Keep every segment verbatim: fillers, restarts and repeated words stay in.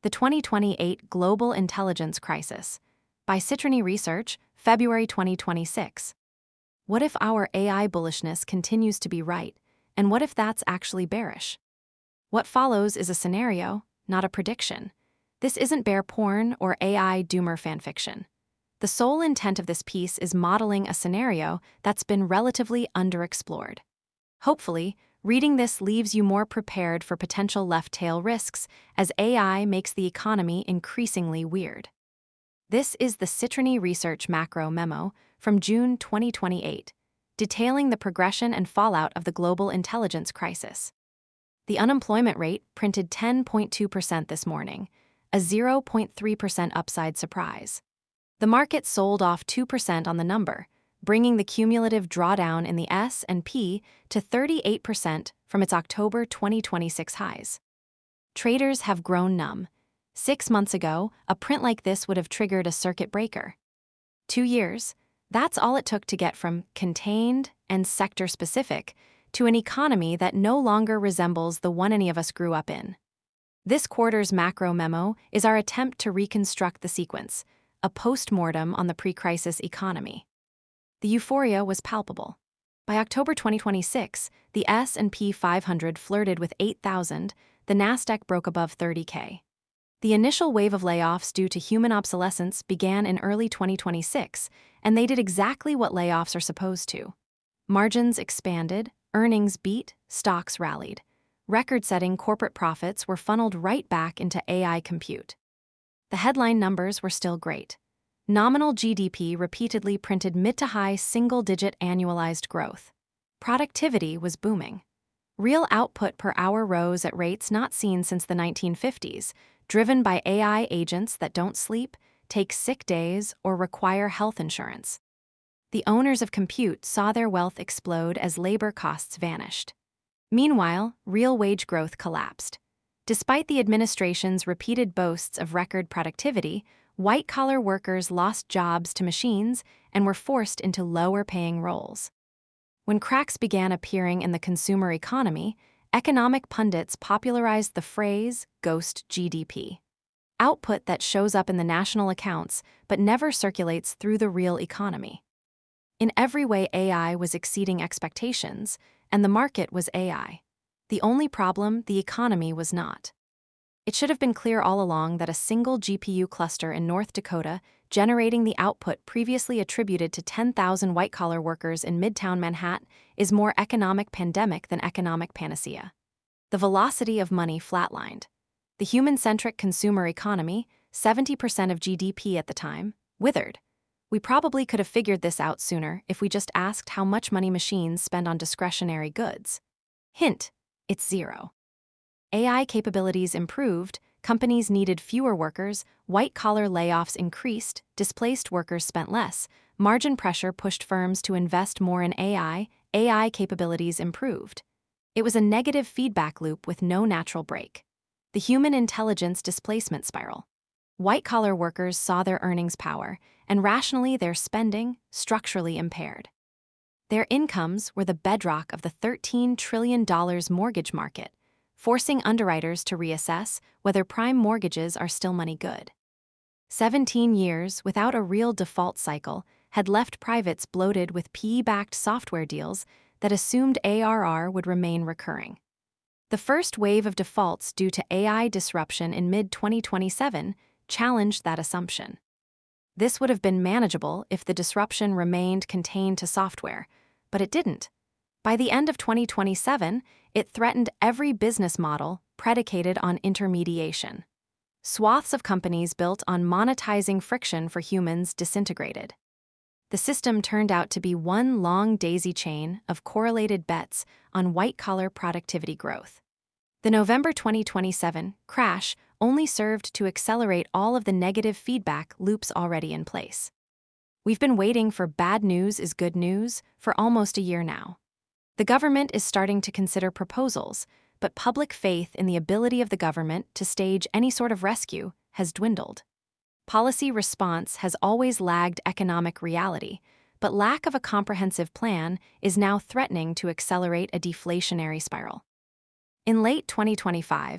The twenty twenty-eight Global Intelligence Crisis by Citrini Research, February twenty twenty-six. What if our A I bullishness continues to be right, and what if that's actually bearish? What follows is a scenario, not a prediction. This isn't bear porn or A I doomer fanfiction. The sole intent of this piece is modeling a scenario that's been relatively underexplored. Hopefully, reading this leaves you more prepared for potential left-tail risks as A I makes the economy increasingly weird. This is the Citrini Research Macro Memo from June twenty twenty-eight, detailing the progression and fallout of the global intelligence crisis. The unemployment rate printed ten point two percent this morning, a zero point three percent upside surprise. The market sold off two percent on the number, bringing the cumulative drawdown in the S and P to thirty-eight percent from its October twenty twenty-six highs. Traders have grown numb. Six months ago, a print like this would have triggered a circuit breaker. Two years, that's all it took to get from contained and sector-specific to an economy that no longer resembles the one any of us grew up in. This quarter's macro memo is our attempt to reconstruct the sequence, a post-mortem on the pre-crisis economy. The euphoria was palpable. By October twenty twenty-six, the S and P five hundred flirted with eight thousand, the Nasdaq broke above thirty K. The initial wave of layoffs due to human obsolescence began in early twenty twenty-six, and they did exactly what layoffs are supposed to. Margins expanded, earnings beat, stocks rallied. Record-setting corporate profits were funneled right back into A I compute. The headline numbers were still great. Nominal G D P repeatedly printed mid to high single-digit annualized growth. Productivity was booming. Real output per hour rose at rates not seen since the nineteen fifties, driven by A I agents that don't sleep, take sick days, or require health insurance. The owners of compute saw their wealth explode as labor costs vanished. Meanwhile, real wage growth collapsed. Despite the administration's repeated boasts of record productivity, white-collar workers lost jobs to machines and were forced into lower-paying roles. When cracks began appearing in the consumer economy, economic pundits popularized the phrase ghost G D P. Output that shows up in the national accounts but never circulates through the real economy. In every way, A I was exceeding expectations, and the market was A I. The only problem, the economy was not. It should have been clear all along that a single G P U cluster in North Dakota, generating the output previously attributed to ten thousand white-collar workers in Midtown Manhattan, is more economic pandemic than economic panacea. The velocity of money flatlined. The human-centric consumer economy, seventy percent of G D P at the time, withered. We probably could have figured this out sooner if we just asked how much money machines spend on discretionary goods. Hint, it's zero. A I capabilities improved, companies needed fewer workers, white-collar layoffs increased, displaced workers spent less, margin pressure pushed firms to invest more in A I, A I capabilities improved. It was a negative feedback loop with no natural break. The human intelligence displacement spiral. White-collar workers saw their earnings power, and rationally their spending, structurally impaired. Their incomes were the bedrock of the thirteen trillion dollars mortgage market, forcing underwriters to reassess whether prime mortgages are still money good. Seventeen years without a real default cycle had left privates bloated with P E-backed software deals that assumed A R R would remain recurring. The first wave of defaults due to A I disruption in mid twenty twenty-seven challenged that assumption. This would have been manageable if the disruption remained contained to software, but it didn't. By the end of twenty twenty-seven, it threatened every business model predicated on intermediation. Swaths of companies built on monetizing friction for humans disintegrated. The system turned out to be one long daisy chain of correlated bets on white-collar productivity growth. The November twenty twenty-seven crash only served to accelerate all of the negative feedback loops already in place. We've been waiting for bad news is good news for almost a year now. The government is starting to consider proposals, but public faith in the ability of the government to stage any sort of rescue has dwindled. Policy response has always lagged economic reality, but lack of a comprehensive plan is now threatening to accelerate a deflationary spiral. In late twenty twenty-five,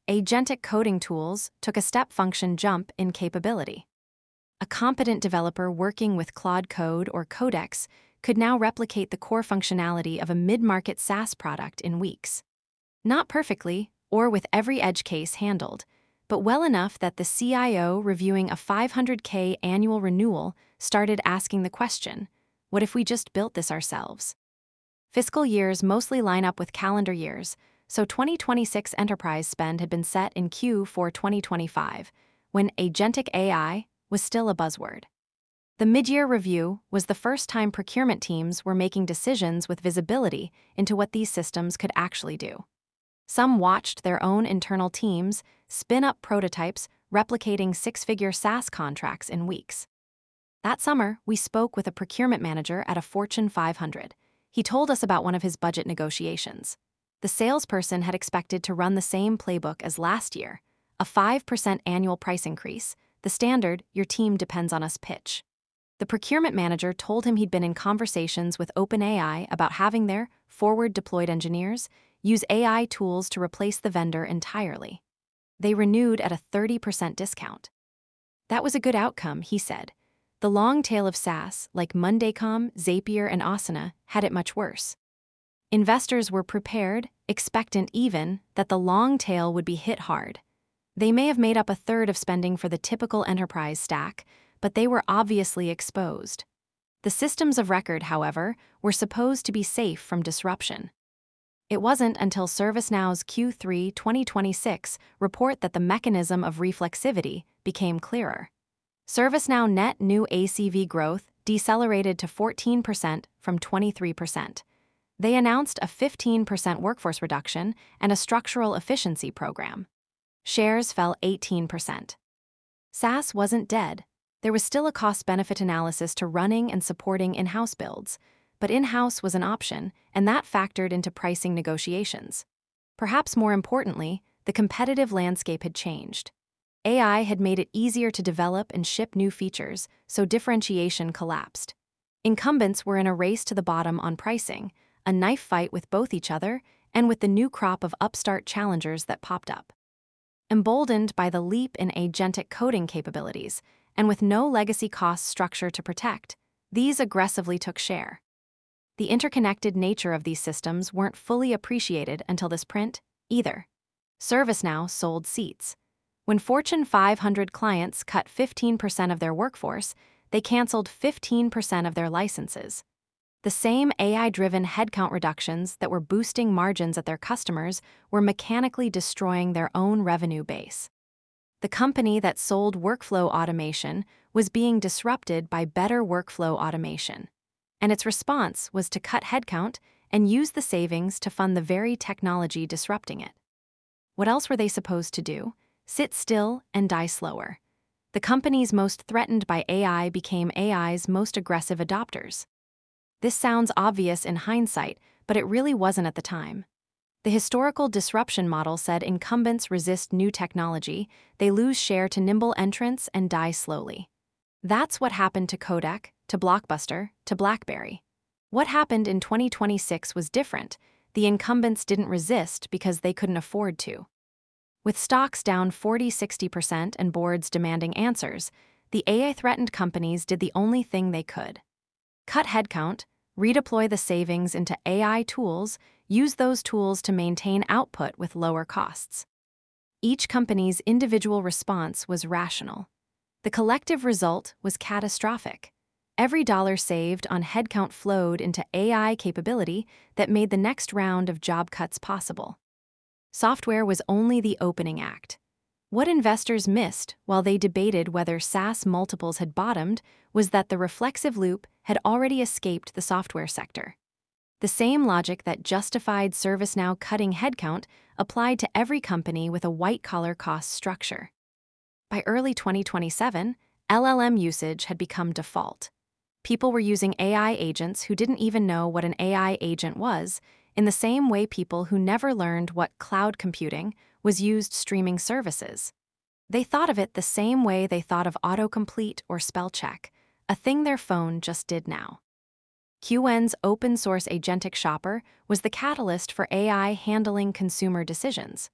agentic coding tools took a step function jump in capability. A competent developer working with Claude Code or Codex could now replicate the core functionality of a mid-market SaaS product in weeks. Not perfectly, or with every edge case handled, but well enough that the C I O reviewing a five hundred K annual renewal started asking the question, what if we just built this ourselves? Fiscal years mostly line up with calendar years, so twenty twenty-six enterprise spend had been set in Q four twenty twenty-five, when agentic A I was still a buzzword. The mid-year review was the first time procurement teams were making decisions with visibility into what these systems could actually do. Some watched their own internal teams spin up prototypes replicating six-figure SaaS contracts in weeks. That summer, we spoke with a procurement manager at a Fortune five hundred. He told us about one of his budget negotiations. The salesperson had expected to run the same playbook as last year, a five percent annual price increase, the standard "your team depends on us" pitch. The procurement manager told him he'd been in conversations with OpenAI about having their forward-deployed engineers use A I tools to replace the vendor entirely. They renewed at a thirty percent discount. That was a good outcome, he said. The long tail of SaaS, like Mondaycom, Zapier, and Asana, had it much worse. Investors were prepared, expectant even, that the long tail would be hit hard. They may have made up a third of spending for the typical enterprise stack, but they were obviously exposed. The systems of record, however, were supposed to be safe from disruption. It wasn't until ServiceNow's Q three twenty twenty-six report that the mechanism of reflexivity became clearer. ServiceNow net new A C V growth decelerated to fourteen percent from twenty-three percent. They announced a fifteen percent workforce reduction and a structural efficiency program. Shares fell eighteen percent. SaaS wasn't dead. There was still a cost-benefit analysis to running and supporting in-house builds, but in-house was an option, and that factored into pricing negotiations. Perhaps more importantly, the competitive landscape had changed. A I had made it easier to develop and ship new features, so differentiation collapsed. Incumbents were in a race to the bottom on pricing, a knife fight with both each other and with the new crop of upstart challengers that popped up. Emboldened by the leap in agentic coding capabilities, and with no legacy cost structure to protect, these aggressively took share. The interconnected nature of these systems weren't fully appreciated until this print, either. ServiceNow sold seats. When Fortune five hundred clients cut fifteen percent of their workforce, they canceled fifteen percent of their licenses. The same A I-driven headcount reductions that were boosting margins at their customers were mechanically destroying their own revenue base. The company that sold workflow automation was being disrupted by better workflow automation, and its response was to cut headcount and use the savings to fund the very technology disrupting it. What else were they supposed to do? Sit still and die slower. The companies most threatened by A I became A I's most aggressive adopters. This sounds obvious in hindsight, but it really wasn't at the time. The historical disruption model said incumbents resist new technology, they lose share to nimble entrants and die slowly. That's what happened to Kodak, to Blockbuster, to BlackBerry. What happened in twenty twenty-six was different. The incumbents didn't resist because they couldn't afford to. With stocks down forty to sixty percent and boards demanding answers, the A I-threatened companies did the only thing they could. Cut headcount, redeploy the savings into A I tools, use those tools to maintain output with lower costs. Each company's individual response was rational. The collective result was catastrophic. Every dollar saved on headcount flowed into A I capability that made the next round of job cuts possible. Software was only the opening act. What investors missed while they debated whether SaaS multiples had bottomed was that the reflexive loop had already escaped the software sector. The same logic that justified ServiceNow cutting headcount applied to every company with a white-collar cost structure. By early twenty twenty-seven, L L M usage had become default. People were using A I agents who didn't even know what an A I agent was, in the same way people who never learned what cloud computing was used streaming services. They thought of it the same way they thought of autocomplete or spell check, a thing their phone just did now. Q N's open-source agentic shopper was the catalyst for A I handling consumer decisions.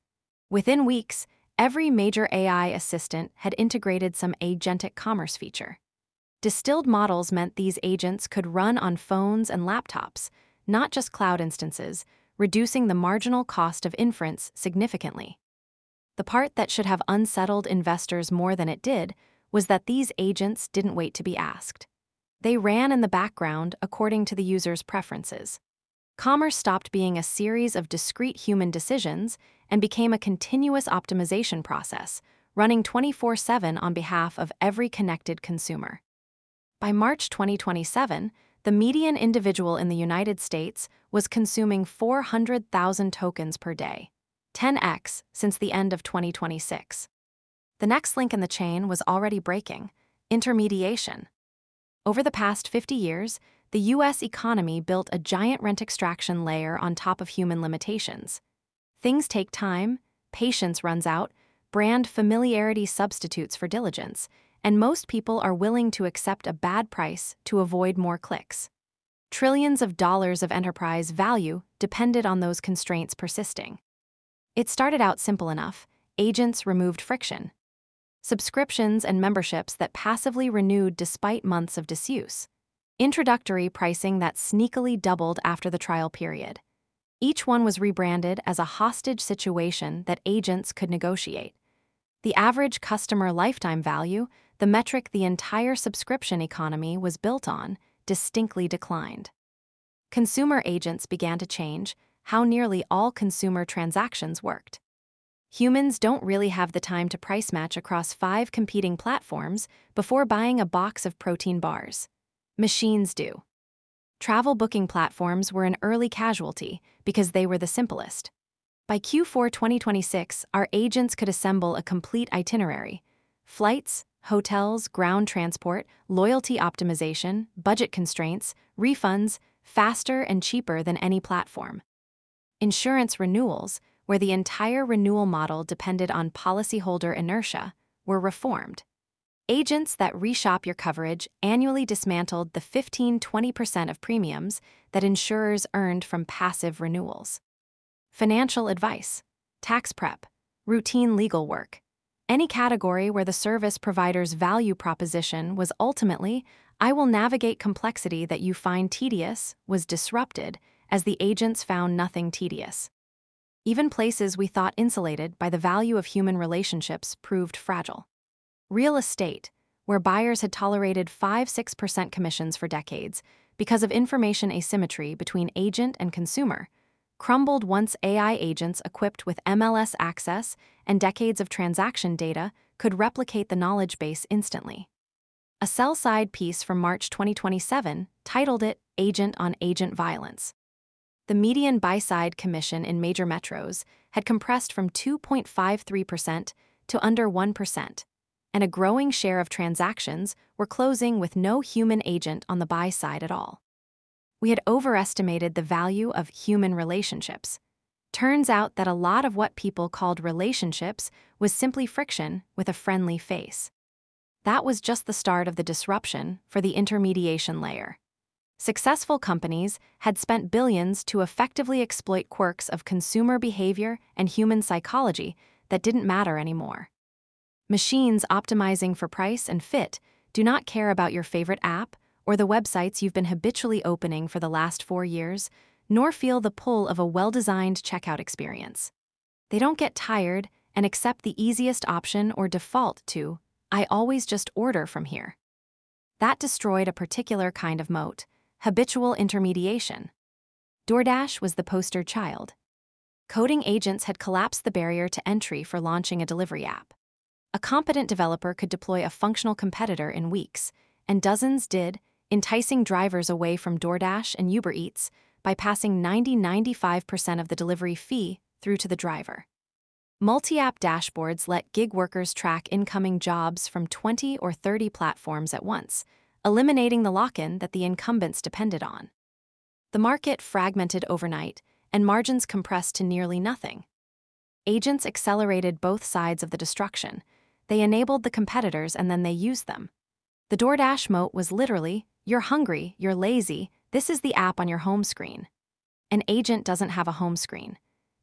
Within weeks, every major A I assistant had integrated some agentic commerce feature. Distilled models meant these agents could run on phones and laptops, not just cloud instances, reducing the marginal cost of inference significantly. The part that should have unsettled investors more than it did was that these agents didn't wait to be asked. They ran in the background according to the user's preferences. Commerce stopped being a series of discrete human decisions and became a continuous optimization process, running twenty-four seven on behalf of every connected consumer. By March twenty twenty-seven, the median individual in the United States was consuming four hundred thousand tokens per day, ten x since the end of twenty twenty-six. The next link in the chain was already breaking: intermediation. Over the past fifty years, the U S economy built a giant rent extraction layer on top of human limitations. Things take time, patience runs out, brand familiarity substitutes for diligence, and most people are willing to accept a bad price to avoid more clicks. Trillions of dollars of enterprise value depended on those constraints persisting. It started out simple enough: agents removed friction. Subscriptions and memberships that passively renewed despite months of disuse. Introductory pricing that sneakily doubled after the trial period. Each one was rebranded as a hostage situation that agents could negotiate. The average customer lifetime value, the metric the entire subscription economy was built on, distinctly declined. Consumer agents began to change how nearly all consumer transactions worked. Humans don't really have the time to price match across five competing platforms before buying a box of protein bars. Machines do. Travel booking platforms were an early casualty because they were the simplest. By Q four twenty twenty-six, our agents could assemble a complete itinerary: flights, hotels, ground transport, loyalty optimization, budget constraints, refunds, faster and cheaper than any platform. Insurance renewals, where the entire renewal model depended on policyholder inertia, were reformed. Agents that reshop your coverage annually dismantled the fifteen to twenty percent of premiums that insurers earned from passive renewals. Financial advice, tax prep, routine legal work. Any category where the service provider's value proposition was ultimately, "I will navigate complexity that you find tedious," was disrupted as the agents found nothing tedious. Even places we thought insulated by the value of human relationships proved fragile. Real estate, where buyers had tolerated five to six percent commissions for decades because of information asymmetry between agent and consumer, crumbled once A I agents equipped with M L S access and decades of transaction data could replicate the knowledge base instantly. A sell-side piece from March twenty twenty-seven titled it "Agent on Agent Violence." The median buy-side commission in major metros had compressed from two point five three percent to under one percent, and a growing share of transactions were closing with no human agent on the buy side at all. We had overestimated the value of human relationships. Turns out that a lot of what people called relationships was simply friction with a friendly face. That was just the start of the disruption for the intermediation layer. Successful companies had spent billions to effectively exploit quirks of consumer behavior and human psychology that didn't matter anymore. Machines optimizing for price and fit do not care about your favorite app or the websites you've been habitually opening for the last four years, nor feel the pull of a well-designed checkout experience. They don't get tired and accept the easiest option or default to, "I always just order from here." That destroyed a particular kind of moat: habitual intermediation. DoorDash was the poster child. Coding agents had collapsed the barrier to entry for launching a delivery app. A competent developer could deploy a functional competitor in weeks, and dozens did, enticing drivers away from DoorDash and Uber Eats by passing ninety to ninety-five percent of the delivery fee through to the driver. Multi-app dashboards let gig workers track incoming jobs from twenty or thirty platforms at once, eliminating the lock-in that the incumbents depended on. The market fragmented overnight, and margins compressed to nearly nothing. Agents accelerated both sides of the destruction. They enabled the competitors and then they used them. The DoorDash moat was literally, "You're hungry, you're lazy, this is the app on your home screen." An agent doesn't have a home screen.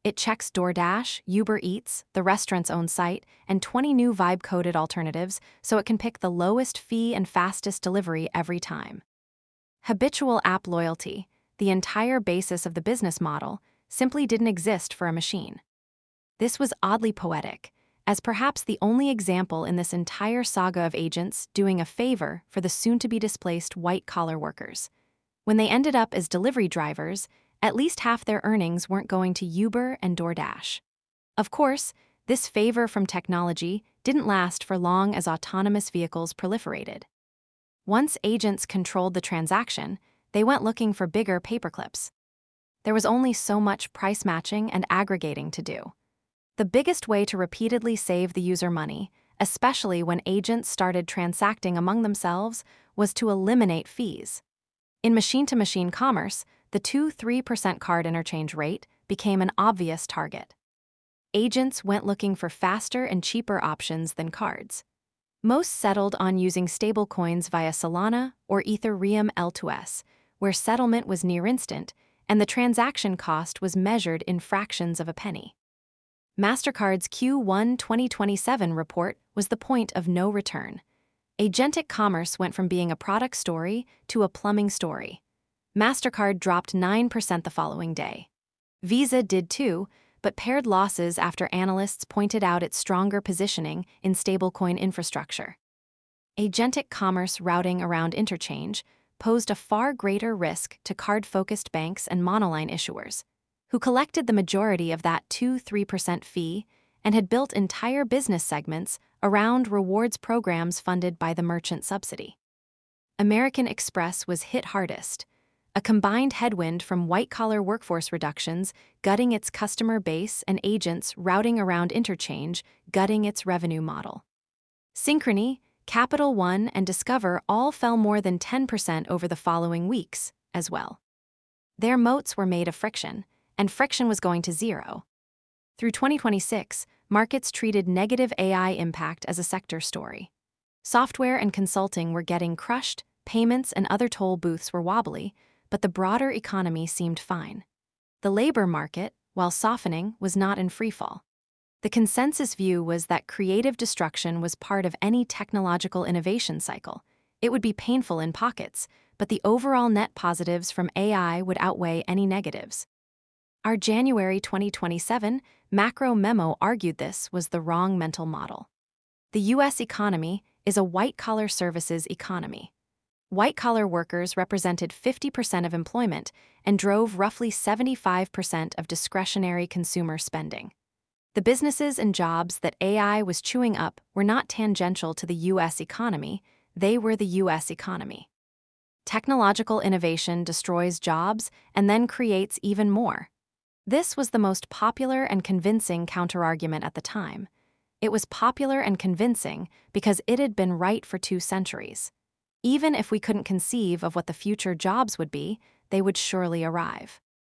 It checks DoorDash, Uber Eats, the restaurant's own site, and twenty new vibe-coded alternatives so it can pick the lowest fee and fastest delivery every time. Habitual app loyalty, the entire basis of the business model, simply didn't exist for a machine. This was oddly poetic, as perhaps the only example in this entire saga of agents doing a favor for the soon-to-be-displaced white-collar workers. When they ended up as delivery drivers, at least half their earnings weren't going to Uber and DoorDash. Of course, this favor from technology didn't last for long as autonomous vehicles proliferated. Once agents controlled the transaction, they went looking for bigger paperclips. There was only so much price matching and aggregating to do. The biggest way to repeatedly save the user money, especially when agents started transacting among themselves, was to eliminate fees. In machine-to-machine commerce, the two to three percent card interchange rate became an obvious target. Agents went looking for faster and cheaper options than cards. Most settled on using stablecoins via Solana or Ethereum L two S, where settlement was near instant and the transaction cost was measured in fractions of a penny. MasterCard's Q one twenty twenty-seven report was the point of no return. Agentic commerce went from being a product story to a plumbing story. MasterCard dropped nine percent the following day. Visa did too, but paired losses after analysts pointed out its stronger positioning in stablecoin infrastructure. Agentic commerce routing around interchange posed a far greater risk to card-focused banks and monoline issuers, who collected the majority of that two to three percent fee and had built entire business segments around rewards programs funded by the merchant subsidy. American Express was hit hardest, a combined headwind from white-collar workforce reductions gutting its customer base and agents routing around interchange gutting its revenue model. Synchrony, Capital One, and Discover all fell more than ten percent over the following weeks, as well. Their moats were made of friction, and friction was going to zero. Through twenty twenty-six, markets treated negative A I impact as a sector story. Software and consulting were getting crushed, payments and other toll booths were wobbly, but the broader economy seemed fine. The labor market, while softening, was not in freefall. The consensus view was that creative destruction was part of any technological innovation cycle. It would be painful in pockets, but the overall net positives from A I would outweigh any negatives. Our January twenty twenty-seven macro memo argued this was the wrong mental model. The U S economy is a white-collar services economy. White-collar workers represented fifty percent of employment and drove roughly seventy-five percent of discretionary consumer spending. The businesses and jobs that A I was chewing up were not tangential to the U S economy, they were the U S economy. Technological innovation destroys jobs and then creates even more. This was the most popular and convincing counterargument at the time. It was popular and convincing because it had been right for two centuries. Even if we couldn't conceive of what the future jobs would be, they would surely arrive.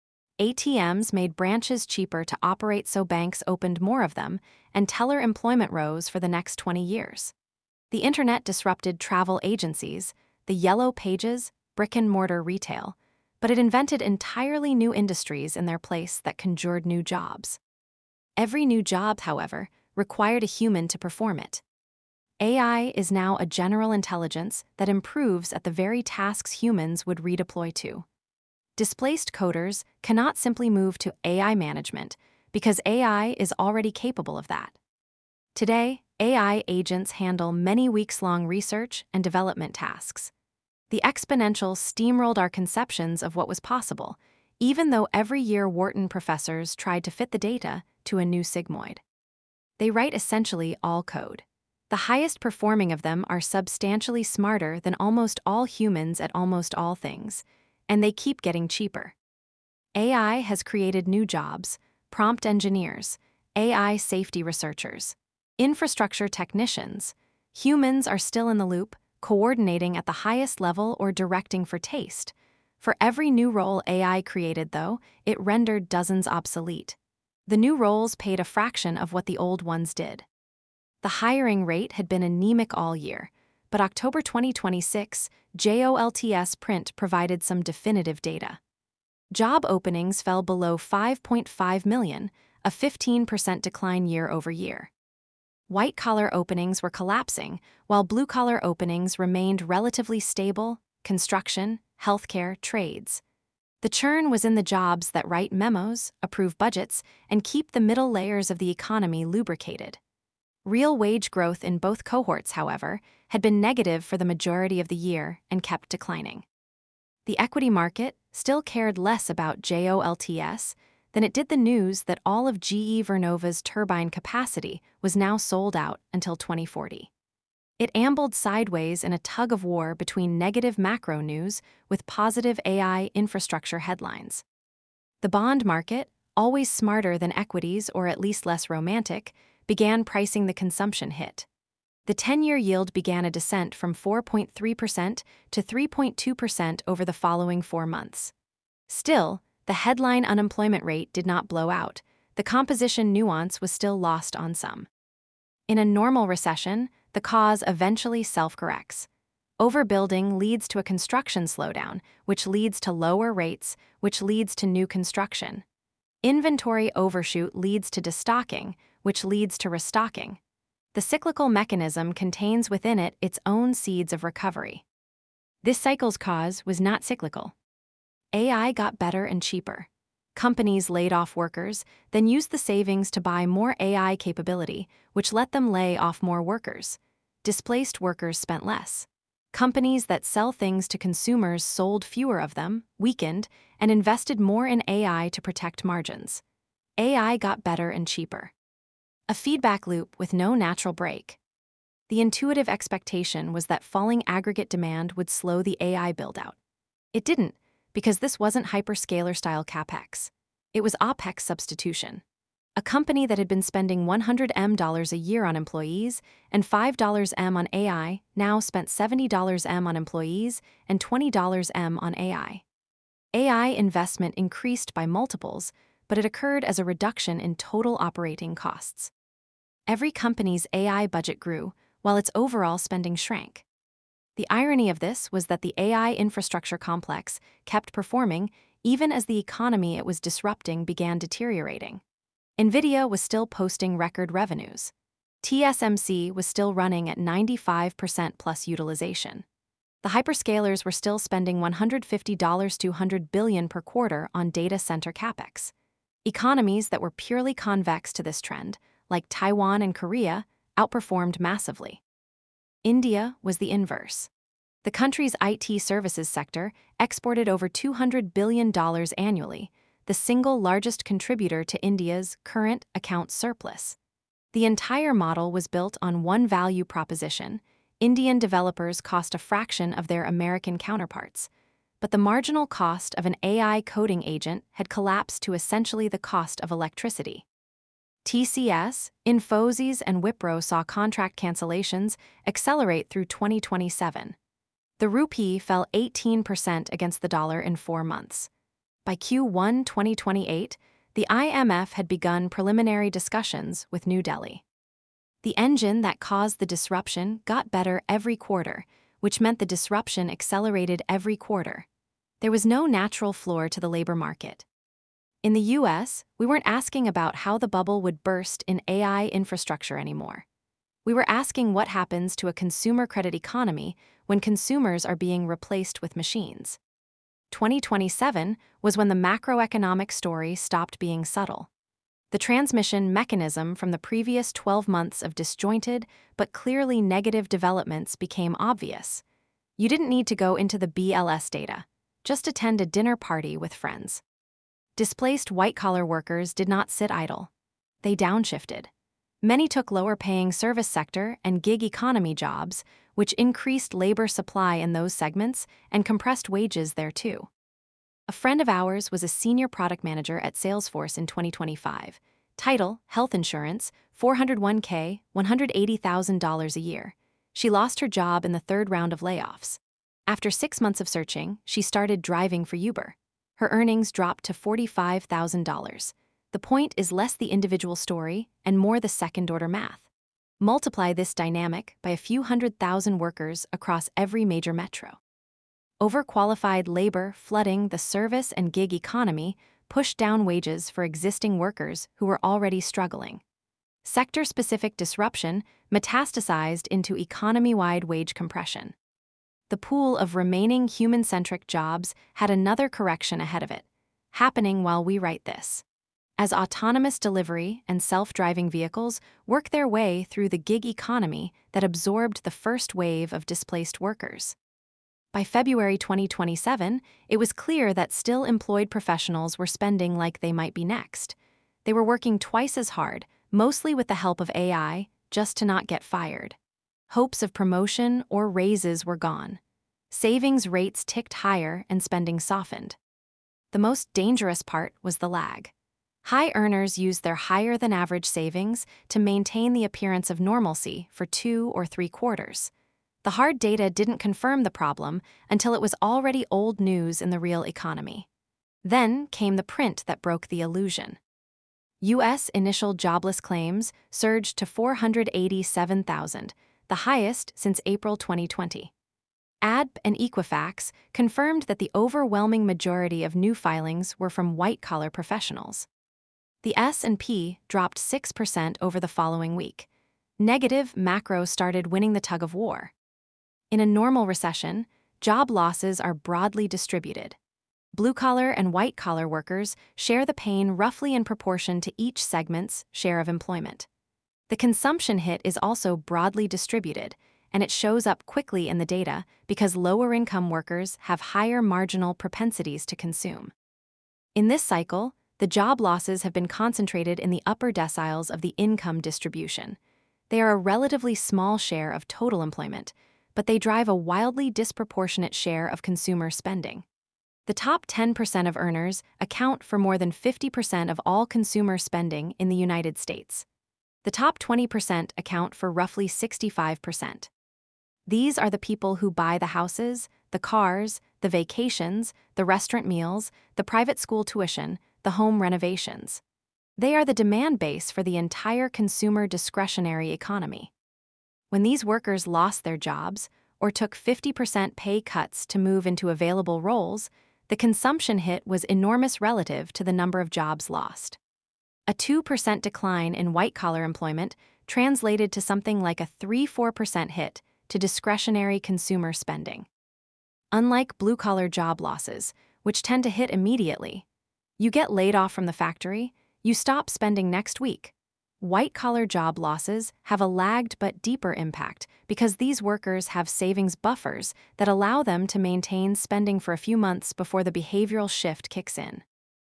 A T Ms made branches cheaper to operate, so banks opened more of them, and teller employment rose for the next twenty years. The internet disrupted travel agencies, the yellow pages, brick-and-mortar retail, but it invented entirely new industries in their place that conjured new jobs. Every new job, however, required a human to perform it. A I is now a general intelligence that improves at the very tasks humans would redeploy to. Displaced coders cannot simply move to A I management because A I is already capable of that. Today, A I agents handle many weeks-long research and development tasks. The exponential steamrolled our conceptions of what was possible, even though every year Wharton professors tried to fit the data to a new sigmoid. They write essentially all code. The highest performing of them are substantially smarter than almost all humans at almost all things, and they keep getting cheaper. A I has created new jobs: prompt engineers, A I safety researchers, infrastructure technicians. Humans are still in the loop, coordinating at the highest level or directing for taste. For every new role A I created, though, it rendered dozens obsolete. The new roles paid a fraction of what the old ones did. The hiring rate had been anemic all year, but October twenty twenty-six, JOLTS print provided some definitive data. Job openings fell below five point five million, a fifteen percent decline year over year. White-collar openings were collapsing, while blue-collar openings remained relatively stable: construction, healthcare, trades. The churn was in the jobs that write memos, approve budgets, and keep the middle layers of the economy lubricated. Real wage growth in both cohorts, however, had been negative for the majority of the year and kept declining. The equity market still cared less about JOLTS than it did the news that all of G E Vernova's turbine capacity was now sold out until twenty forty. It ambled sideways in a tug-of-war between negative macro news with positive A I infrastructure headlines. The bond market, always smarter than equities or at least less romantic, began pricing the consumption hit. The ten-year yield began a descent from four point three percent to three point two percent over the following four months. Still, the headline unemployment rate did not blow out. The composition nuance was still lost on some. In a normal recession, the cause eventually self-corrects. Overbuilding leads to a construction slowdown, which leads to lower rates, which leads to new construction. Inventory overshoot leads to destocking, which leads to restocking. The cyclical mechanism contains within it its own seeds of recovery. This cycle's cause was not cyclical. A I got better and cheaper. Companies laid off workers, then used the savings to buy more A I capability, which let them lay off more workers. Displaced workers spent less. Companies that sell things to consumers sold fewer of them, weakened, and invested more in A I to protect margins. A I got better and cheaper. A feedback loop with no natural break. The intuitive expectation was that falling aggregate demand would slow the A I build-out. It didn't, because this wasn't hyperscaler-style CapEx. It was OpEx substitution. A company that had been spending one hundred million dollars a year on employees and five dollars a m on A I now spent seventy dollars a m on employees and twenty dollars a m on A I. A I investment increased by multiples, but it occurred as a reduction in total operating costs. Every company's A I budget grew, while its overall spending shrank. The irony of this was that the A I infrastructure complex kept performing even as the economy it was disrupting began deteriorating. NVIDIA was still posting record revenues. T S M C was still running at ninety-five percent plus utilization. The hyperscalers were still spending one hundred fifty to two hundred billion dollars per quarter on data center CapEx. Economies that were purely convex to this trend, like Taiwan and Korea, outperformed massively. India was the inverse. The country's I T services sector exported over two hundred billion dollars annually, the single largest contributor to India's current account surplus. The entire model was built on one value proposition: Indian developers cost a fraction of their American counterparts, but the marginal cost of an A I coding agent had collapsed to essentially the cost of electricity. T C S, Infosys, and Wipro saw contract cancellations accelerate through twenty twenty-seven. The rupee fell eighteen percent against the dollar in four months. By Q one twenty twenty-eight, the I M F had begun preliminary discussions with New Delhi. The engine that caused the disruption got better every quarter, which meant the disruption accelerated every quarter. There was no natural floor to the labor market. In the U S, we weren't asking about how the bubble would burst in A I infrastructure anymore. We were asking what happens to a consumer credit economy when consumers are being replaced with machines. twenty twenty-seven was when the macroeconomic story stopped being subtle. The transmission mechanism from the previous twelve months of disjointed but clearly negative developments became obvious. You didn't need to go into the B L S data. Just attend a dinner party with friends. Displaced white-collar workers did not sit idle. They downshifted. Many took lower-paying service sector and gig economy jobs, which increased labor supply in those segments and compressed wages there too. A friend of ours was a senior product manager at Salesforce in twenty twenty-five. Title, health insurance, four oh one K, one hundred eighty thousand dollars a year. She lost her job in the third round of layoffs. After six months of searching, she started driving for Uber. Her earnings dropped to forty-five thousand dollars. The point is less the individual story and more the second-order math. Multiply this dynamic by a few hundred thousand workers across every major metro. Overqualified labor flooding the service and gig economy pushed down wages for existing workers who were already struggling. Sector-specific disruption metastasized into economy-wide wage compression. The pool of remaining human-centric jobs had another correction ahead of it, happening while we write this. As autonomous delivery and self-driving vehicles work their way through the gig economy that absorbed the first wave of displaced workers. By February twenty twenty-seven, it was clear that still employed professionals were spending like they might be next. They were working twice as hard, mostly with the help of A I, just to not get fired. Hopes of promotion or raises were gone. Savings rates ticked higher and spending softened. The most dangerous part was the lag. High earners used their higher-than-average savings to maintain the appearance of normalcy for two or three quarters. The hard data didn't confirm the problem until it was already old news in the real economy. Then came the print that broke the illusion. U S initial jobless claims surged to four hundred eighty-seven thousand, the highest since April twenty twenty. A D P and Equifax confirmed that the overwhelming majority of new filings were from white-collar professionals. The S and P dropped six percent over the following week. Negative macro started winning the tug-of-war. In a normal recession, job losses are broadly distributed. Blue-collar and white-collar workers share the pain roughly in proportion to each segment's share of employment. The consumption hit is also broadly distributed, and it shows up quickly in the data because lower-income workers have higher marginal propensities to consume. In this cycle, the job losses have been concentrated in the upper deciles of the income distribution. They are a relatively small share of total employment, but they drive a wildly disproportionate share of consumer spending. The top ten percent of earners account for more than fifty percent of all consumer spending in the United States. The top twenty percent account for roughly sixty-five percent. These are the people who buy the houses, the cars, the vacations, the restaurant meals, the private school tuition, the home renovations. They are the demand base for the entire consumer discretionary economy. When these workers lost their jobs or took fifty percent pay cuts to move into available roles, the consumption hit was enormous relative to the number of jobs lost. A two percent decline in white-collar employment translated to something like a three to four percent hit to discretionary consumer spending. Unlike blue-collar job losses, which tend to hit immediately, you get laid off from the factory, you stop spending next week. White-collar job losses have a lagged but deeper impact because these workers have savings buffers that allow them to maintain spending for a few months before the behavioral shift kicks in.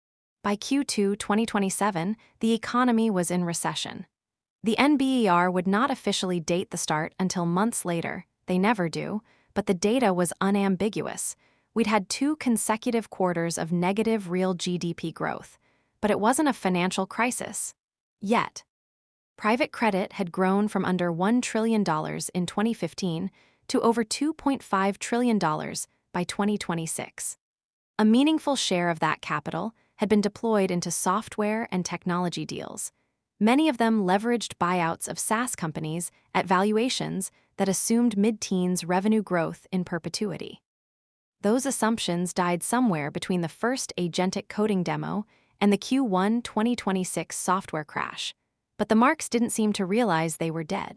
By Q two twenty twenty-seven, the economy was in recession. The N B E R would not officially date the start until months later, they never do, but the data was unambiguous. We'd had two consecutive quarters of negative real G D P growth, but it wasn't a financial crisis. Yet. Private credit had grown from under one trillion dollars in twenty fifteen to over two point five trillion dollars by twenty twenty-six. A meaningful share of that capital had been deployed into software and technology deals. Many of them leveraged buyouts of SaaS companies at valuations that assumed mid-teens revenue growth in perpetuity. Those assumptions died somewhere between the first agentic coding demo and the Q one twenty twenty-six software crash. But the marks didn't seem to realize they were dead.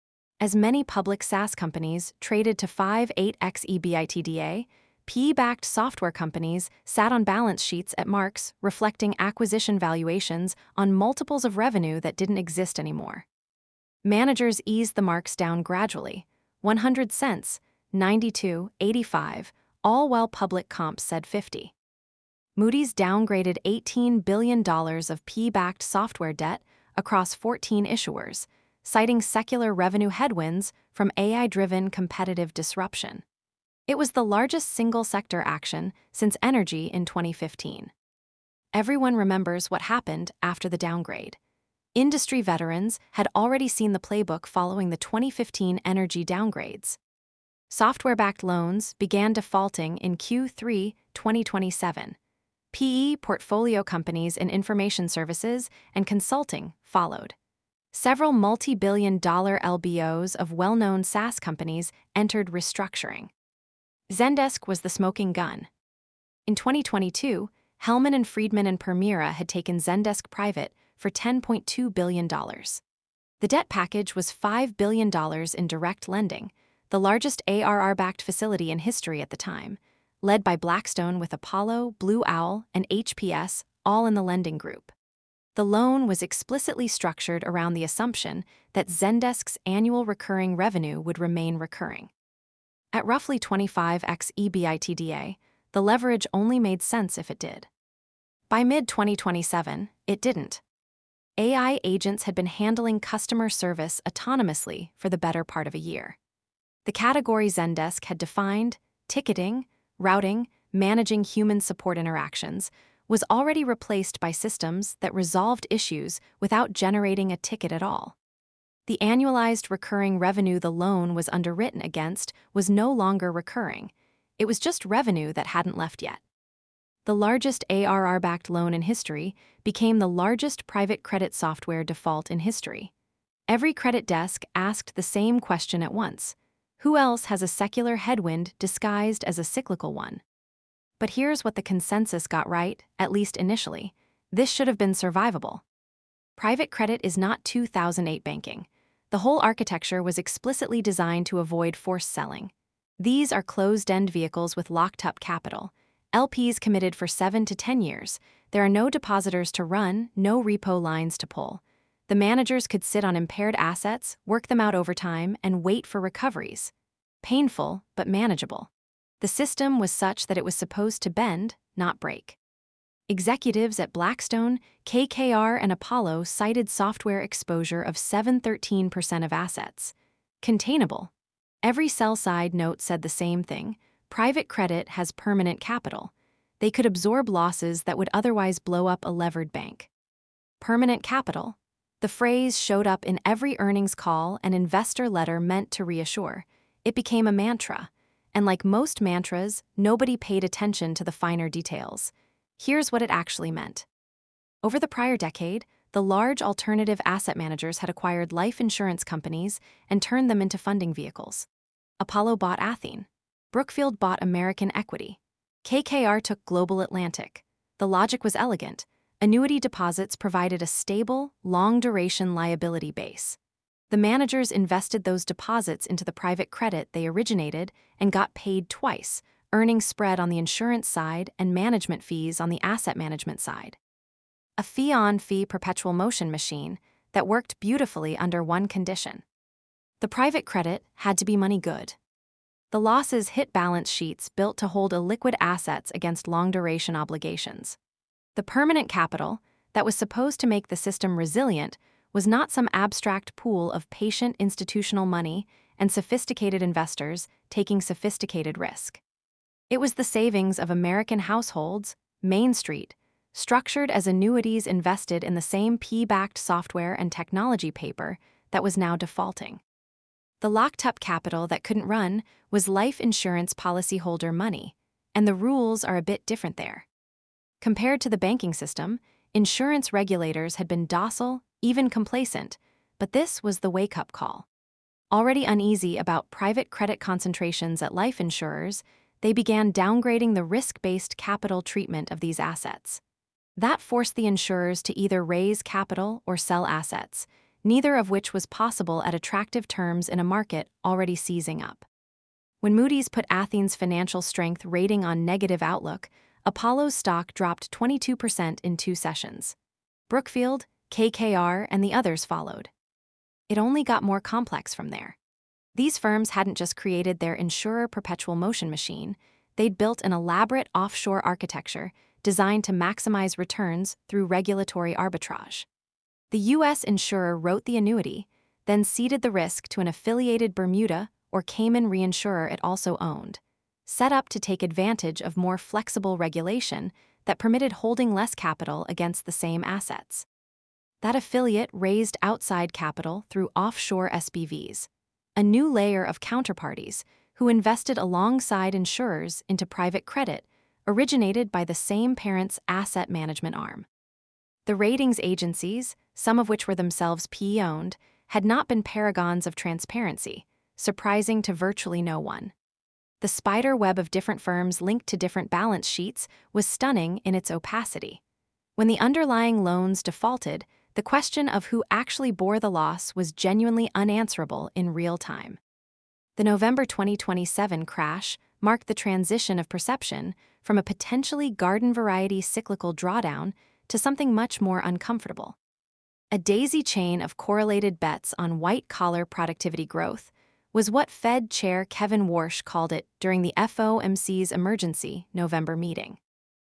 As many public SaaS companies traded to five to eight x EBITDA, P E-backed software companies sat on balance sheets at marks reflecting acquisition valuations on multiples of revenue that didn't exist anymore. Managers eased the marks down gradually, one hundred cents, ninety-two, eighty-five, all while public comps said fifty. Moody's downgraded eighteen billion dollars of P E-backed software debt across fourteen issuers, citing secular revenue headwinds from A I-driven competitive disruption. It was the largest single-sector action since energy in twenty fifteen. Everyone remembers what happened after the downgrade. Industry veterans had already seen the playbook following the twenty fifteen energy downgrades. Software-backed loans began defaulting in Q three twenty twenty-seven. P E portfolio companies in information services and consulting followed. Several multi-billion dollar L B Os of well-known SaaS companies entered restructuring. Zendesk was the smoking gun. In twenty twenty-two, Hellman and Friedman and Permira had taken Zendesk private for ten point two billion dollars. The debt package was five billion dollars in direct lending, the largest A R R-backed facility in history at the time, led by Blackstone with Apollo, Blue Owl, and H P S, all in the lending group. The loan was explicitly structured around the assumption that Zendesk's annual recurring revenue would remain recurring. At roughly twenty-five x EBITDA, the leverage only made sense if it did. By mid twenty twenty-seven, it didn't. A I agents had been handling customer service autonomously for the better part of a year. The category Zendesk had defined, ticketing, routing, managing human support interactions, was already replaced by systems that resolved issues without generating a ticket at all. The annualized recurring revenue the loan was underwritten against was no longer recurring. It was just revenue that hadn't left yet. The largest A R R-backed loan in history became the largest private credit software default in history. Every credit desk asked the same question at once: who else has a secular headwind disguised as a cyclical one? But here's what the consensus got right, at least initially. This should have been survivable. Private credit is not two thousand eight banking. The whole architecture was explicitly designed to avoid forced selling. These are closed-end vehicles with locked-up capital. L Ps committed for seven to ten years. There are no depositors to run, no repo lines to pull. The managers could sit on impaired assets, work them out over time, and wait for recoveries. Painful, but manageable. The system was such that it was supposed to bend, not break. Executives at Blackstone, K K R, and Apollo cited software exposure of seven to thirteen percent of assets. Containable. Every sell-side note said the same thing: private credit has permanent capital. They could absorb losses that would otherwise blow up a levered bank. Permanent capital. The phrase showed up in every earnings call and investor letter meant to reassure. It became a mantra. And like most mantras, nobody paid attention to the finer details. Here's what it actually meant. Over the prior decade, the large alternative asset managers had acquired life insurance companies and turned them into funding vehicles. Apollo bought Athene. Brookfield bought American Equity. K K R took Global Atlantic. The logic was elegant. Annuity deposits provided a stable, long-duration liability base. The managers invested those deposits into the private credit they originated and got paid twice, earning spread on the insurance side and management fees on the asset management side. A fee-on-fee perpetual motion machine that worked beautifully under one condition. The private credit had to be money good. The losses hit balance sheets built to hold illiquid assets against long-duration obligations. The permanent capital, that was supposed to make the system resilient, was not some abstract pool of patient institutional money and sophisticated investors taking sophisticated risk. It was the savings of American households, Main Street, structured as annuities invested in the same P-backed software and technology paper that was now defaulting. The locked-up capital that couldn't run was life insurance policyholder money, and the rules are a bit different there. Compared to the banking system, insurance regulators had been docile, even complacent, but this was the wake-up call. Already uneasy about private credit concentrations at life insurers, they began downgrading the risk-based capital treatment of these assets. That forced the insurers to either raise capital or sell assets, neither of which was possible at attractive terms in a market already seizing up. When Moody's put Athene's financial strength rating on negative outlook, Apollo's stock dropped twenty-two percent in two sessions. Brookfield, K K R, and the others followed. It only got more complex from there. These firms hadn't just created their insurer perpetual motion machine, they'd built an elaborate offshore architecture designed to maximize returns through regulatory arbitrage. The U S insurer wrote the annuity, then ceded the risk to an affiliated Bermuda or Cayman reinsurer it also owned, set up to take advantage of more flexible regulation that permitted holding less capital against the same assets. That affiliate raised outside capital through offshore S P Vs, a new layer of counterparties who invested alongside insurers into private credit originated by the same parent's asset management arm. The ratings agencies, some of which were themselves P E-owned, had not been paragons of transparency, surprising to virtually no one. the spider web of different firms linked to different balance sheets was stunning in its opacity. When the underlying loans defaulted, the question of who actually bore the loss was genuinely unanswerable in real time. The November twenty twenty-seven crash marked the transition of perception from a potentially garden-variety cyclical drawdown to something much more uncomfortable. A daisy chain of correlated bets on white-collar productivity growth was what Fed Chair Kevin Warsh called it during the F O M C's emergency November meeting.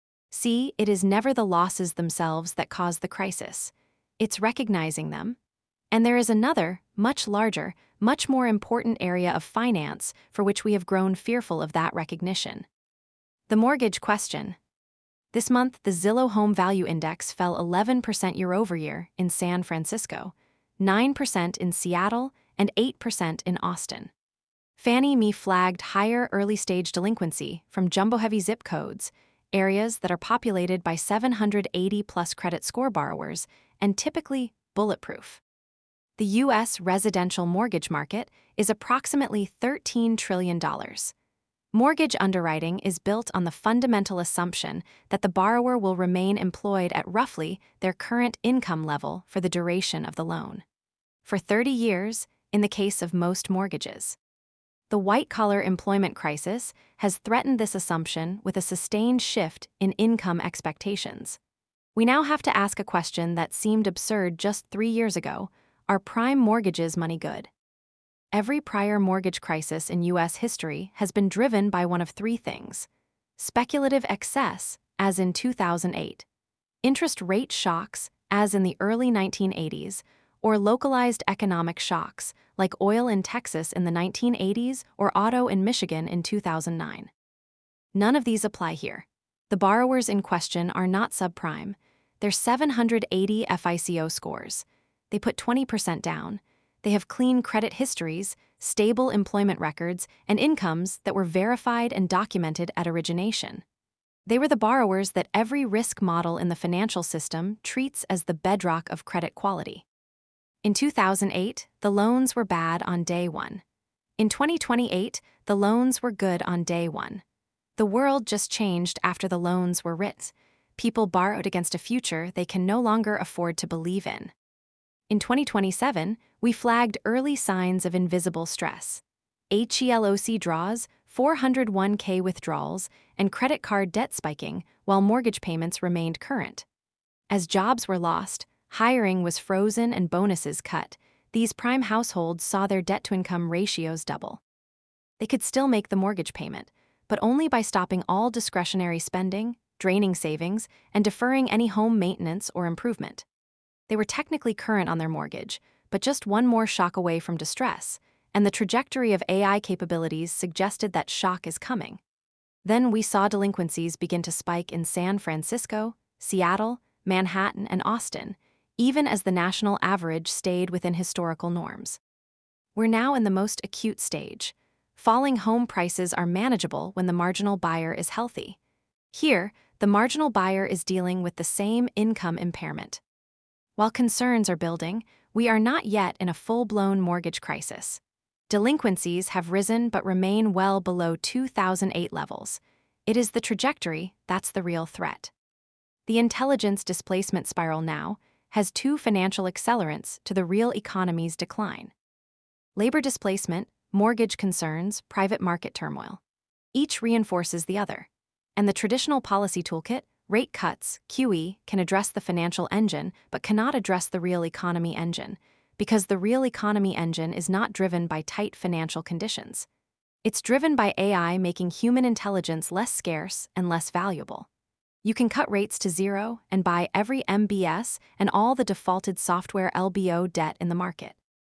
See, it is never the losses themselves that cause the crisis. It's recognizing them. And there is another, much larger, much more important area of finance for which we have grown fearful of that recognition. The mortgage question. This month, the Zillow Home Value Index fell eleven percent year-over-year in San Francisco, nine percent in Seattle, and eight percent in Austin. Fannie Mae flagged higher early-stage delinquency from jumbo-heavy zip codes, areas that are populated by seven hundred eighty plus credit score borrowers and typically bulletproof. The U S residential mortgage market is approximately thirteen trillion dollars. Mortgage underwriting is built on the fundamental assumption that the borrower will remain employed at roughly their current income level for the duration of the loan. For thirty years, in the case of most mortgages. The white-collar employment crisis has threatened this assumption with a sustained shift in income expectations. We now have to ask a question that seemed absurd just three years ago: are prime mortgages money good? Every prior mortgage crisis in U S history has been driven by one of three things: speculative excess, as in two thousand eight, interest rate shocks, as in the early nineteen eighties, or localized economic shocks, like oil in Texas in the nineteen eighties or auto in Michigan in two thousand nine. None of these apply here. The borrowers in question are not subprime. They're seven hundred eighty FICO scores. They put twenty percent down. They have clean credit histories, stable employment records, and incomes that were verified and documented at origination. They were the borrowers that every risk model in the financial system treats as the bedrock of credit quality. In two thousand eight, the loans were bad on day one. In twenty twenty-eight, the loans were good on day one. The world just changed after the loans were written. People borrowed against a future they can no longer afford to believe in. In twenty twenty-seven, we flagged early signs of invisible stress. H E L O C draws, four hundred one K withdrawals, and credit card debt spiking while mortgage payments remained current. As jobs were lost, hiring was frozen and bonuses cut, these prime households saw their debt-to-income ratios double. They could still make the mortgage payment, but only by stopping all discretionary spending, draining savings, and deferring any home maintenance or improvement. They were technically current on their mortgage, but just one more shock away from distress, and the trajectory of A I capabilities suggested that shock is coming. Then we saw delinquencies begin to spike in San Francisco, Seattle, Manhattan, and Austin, even as the national average stayed within historical norms. We're now in the most acute stage. Falling home prices are manageable when the marginal buyer is healthy. Here, the marginal buyer is dealing with the same income impairment. While concerns are building, we are not yet in a full-blown mortgage crisis. Delinquencies have risen but remain well below two thousand eight levels. It is the trajectory that's the real threat. The intelligence displacement spiral now has two financial accelerants to the real economy's decline: labor displacement, mortgage concerns, private market turmoil. Each reinforces the other. And the traditional policy toolkit, rate cuts, Q E, can address the financial engine but cannot address the real economy engine, because the real economy engine is not driven by tight financial conditions. It's driven by A I making human intelligence less scarce and less valuable. You can cut rates to zero and buy every M B S and all the defaulted software L B O debt in the market.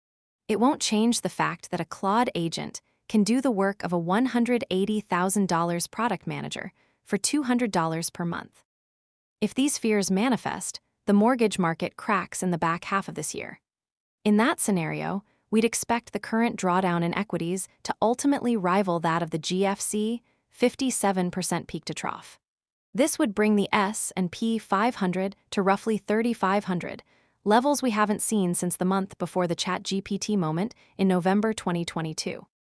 It won't change the fact that a Claude agent can do the work of a one hundred eighty thousand dollars product manager for two hundred dollars per month. If these fears manifest, the mortgage market cracks in the back half of this year. In that scenario, we'd expect the current drawdown in equities to ultimately rival that of the G F C, fifty-seven percent peak to trough. This would bring the S and P five hundred to roughly thirty-five hundred, levels we haven't seen since the month before the ChatGPT moment in November twenty twenty-two.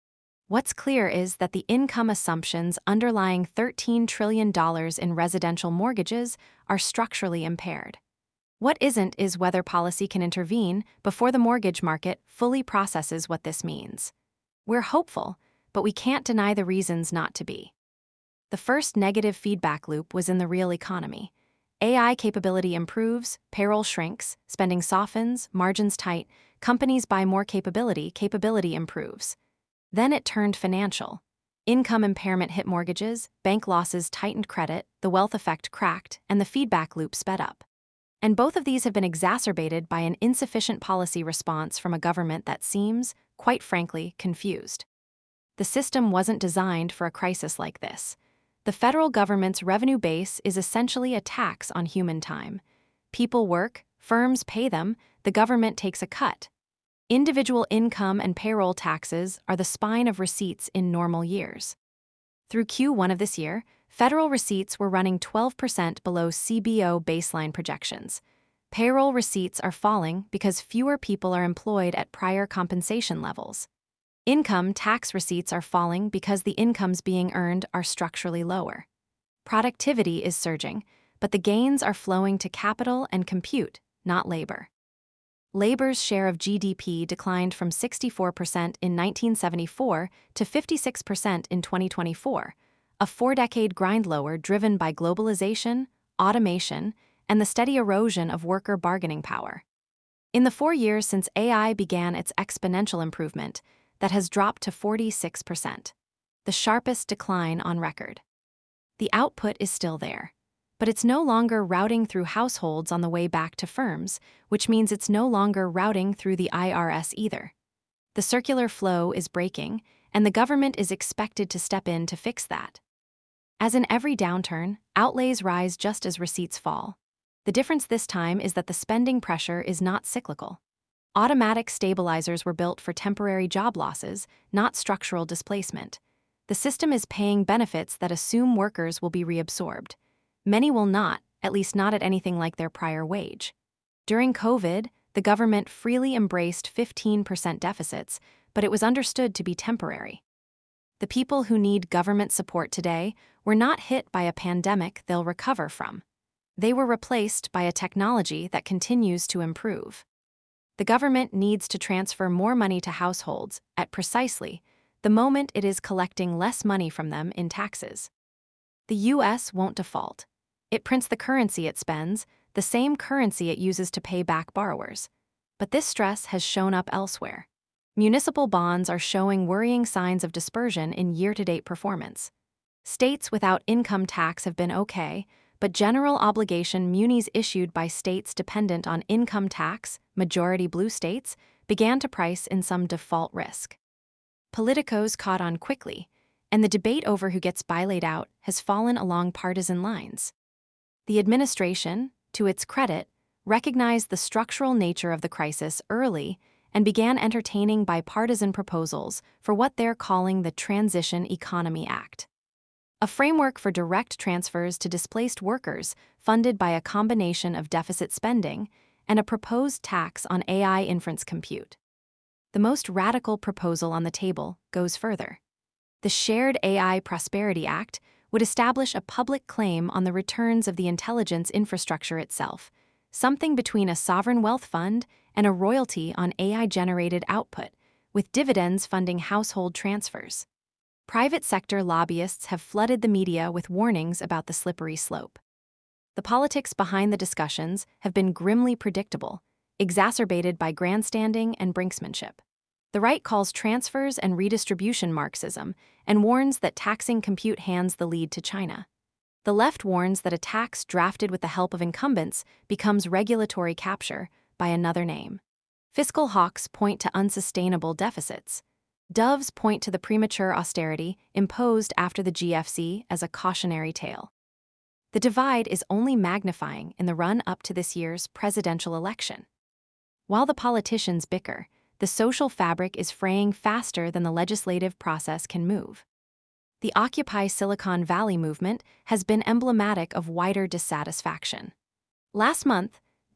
What's clear is that the income assumptions underlying thirteen trillion dollars in residential mortgages are structurally impaired. What isn't is whether policy can intervene before the mortgage market fully processes what this means. We're hopeful, but we can't deny the reasons not to be. The first negative feedback loop was in the real economy. A I capability improves, payroll shrinks, spending softens, margins tight, companies buy more capability, capability improves. Then it turned financial. Income impairment hit mortgages, bank losses tightened credit, the wealth effect cracked, and the feedback loop sped up. And both of these have been exacerbated by an insufficient policy response from a government that seems, quite frankly, confused. The system wasn't designed for a crisis like this. The federal government's revenue base is essentially a tax on human time. People work, firms pay them, the government takes a cut. Individual income and payroll taxes are the spine of receipts in normal years. Through Q one of this year, federal receipts were running twelve percent below C B O baseline projections. Payroll receipts are falling because fewer people are employed at prior compensation levels. Income tax receipts are falling because the incomes being earned are structurally lower. Productivity is surging, but the gains are flowing to capital and compute, not labor. Labor's share of G D P declined from sixty-four percent in nineteen seventy-four to fifty-six percent in twenty twenty-four, a four-decade grind lower driven by globalization, automation, and the steady erosion of worker bargaining power. In the four years since A I began its exponential improvement, that has dropped to forty-six percent, the sharpest decline on record. The output is still there, but it's no longer routing through households on the way back to firms, which means it's no longer routing through the I R S either. The circular flow is breaking, and the government is expected to step in to fix that. As in every downturn, outlays rise just as receipts fall. The difference this time is that the spending pressure is not cyclical. Automatic stabilizers were built for temporary job losses, not structural displacement. The system is paying benefits that assume workers will be reabsorbed. Many will not, at least not at anything like their prior wage. During COVID, the government freely embraced fifteen percent deficits, but it was understood to be temporary. The people who need government support today were not hit by a pandemic they'll recover from. They were replaced by a technology that continues to improve. The government needs to transfer more money to households at precisely the moment it is collecting less money from them in taxes. The U S won't default. It prints the currency it spends, the same currency it uses to pay back borrowers. But this stress has shown up elsewhere. Municipal bonds are showing worrying signs of dispersion in year-to-date performance. States without income tax have been okay, but general obligation munis issued by states dependent on income tax, majority blue states, began to price in some default risk. Politicos caught on quickly, and the debate over who gets bailout out has fallen along partisan lines. The administration, to its credit, recognized the structural nature of the crisis early and began entertaining bipartisan proposals for what they're calling the Transition Economy Act, a framework for direct transfers to displaced workers funded by a combination of deficit spending and a proposed tax on A I inference compute. The most radical proposal on the table goes further. The Shared A I Prosperity Act would establish a public claim on the returns of the intelligence infrastructure itself, something between a sovereign wealth fund and a royalty on A I-generated output, with dividends funding household transfers. Private sector lobbyists have flooded the media with warnings about the slippery slope. The politics behind the discussions have been grimly predictable, exacerbated by grandstanding and brinksmanship. The right calls transfers and redistribution Marxism and warns that taxing compute hands the lead to China. The left warns that a tax drafted with the help of incumbents becomes regulatory capture by another name. Fiscal hawks point to unsustainable deficits. Doves point to the premature austerity imposed after the G F C as a cautionary tale. The divide is only magnifying in the run-up to this year's presidential election. While the politicians bicker, the social fabric is fraying faster than the legislative process can move. The Occupy Silicon Valley movement has been emblematic of wider dissatisfaction. Last month,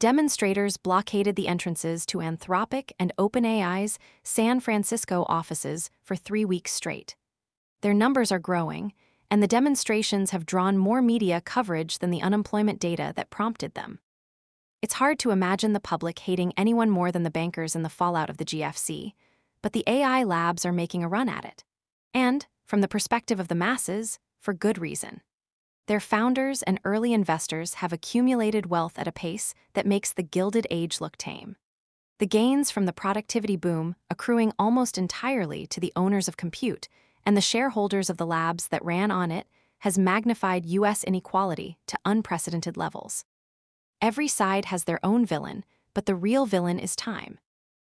demonstrators blockaded the entrances to Anthropic and OpenAI's San Francisco offices for three weeks straight. Their numbers are growing, and the demonstrations have drawn more media coverage than the unemployment data that prompted them. It's hard to imagine the public hating anyone more than the bankers in the fallout of the G F C, but the A I labs are making a run at it. And, from the perspective of the masses, for good reason. Their founders and early investors have accumulated wealth at a pace that makes the Gilded Age look tame. The gains from the productivity boom accruing almost entirely to the owners of compute and the shareholders of the labs that ran on it has magnified U S inequality to unprecedented levels. Every side has their own villain, but the real villain is time.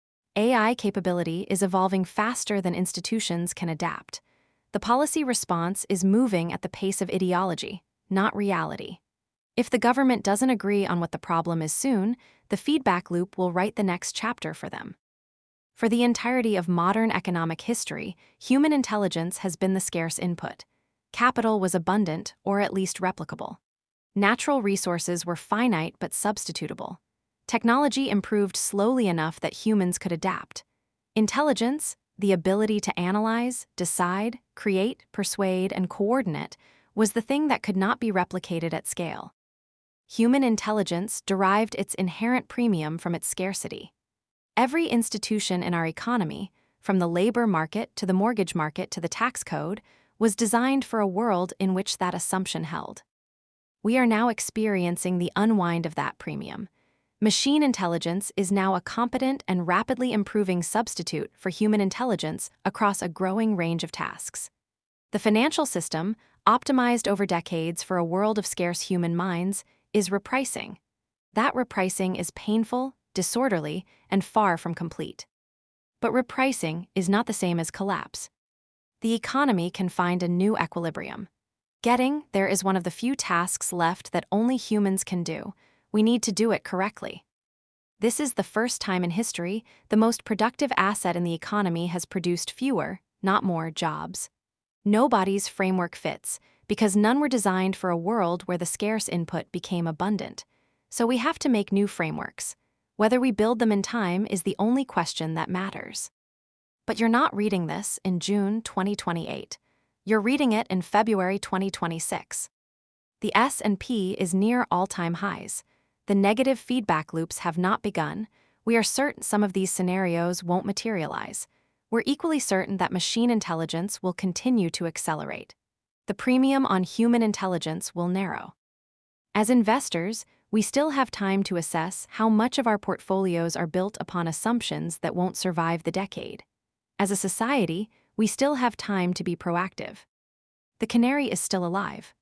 A I capability is evolving faster than institutions can adapt. The policy response is moving at the pace of ideology, not reality. If the government doesn't agree on what the problem is soon, the feedback loop will write the next chapter for them. For the entirety of modern economic history, human intelligence has been the scarce input. Capital was abundant, or at least replicable. Natural resources were finite but substitutable. Technology improved slowly enough that humans could adapt. Intelligence, the ability to analyze, decide, create, persuade, and coordinate, was the thing that could not be replicated at scale. Human intelligence derived its inherent premium from its scarcity. Every institution in our economy, from the labor market to the mortgage market to the tax code, was designed for a world in which that assumption held. We are now experiencing the unwind of that premium. Machine intelligence is now a competent and rapidly improving substitute for human intelligence across a growing range of tasks. The financial system, optimized over decades for a world of scarce human minds, is repricing. That repricing is painful, disorderly, and far from complete. But repricing is not the same as collapse. The economy can find a new equilibrium. Getting there is one of the few tasks left that only humans can do. We need to do it correctly. This is the first time in history the most productive asset in the economy has produced fewer, not more, jobs. Nobody's framework fits, because none were designed for a world where the scarce input became abundant. So we have to make new frameworks. Whether we build them in time is the only question that matters. But you're not reading this in June twenty twenty-eight. You're reading it in February twenty twenty-six. The S and P is near all-time highs. The negative feedback loops have not begun. We are certain some of these scenarios won't materialize. We're equally certain that machine intelligence will continue to accelerate. The premium on human intelligence will narrow. As investors, we still have time to assess how much of our portfolios are built upon assumptions that won't survive the decade. As a society, we still have time to be proactive. The canary is still alive.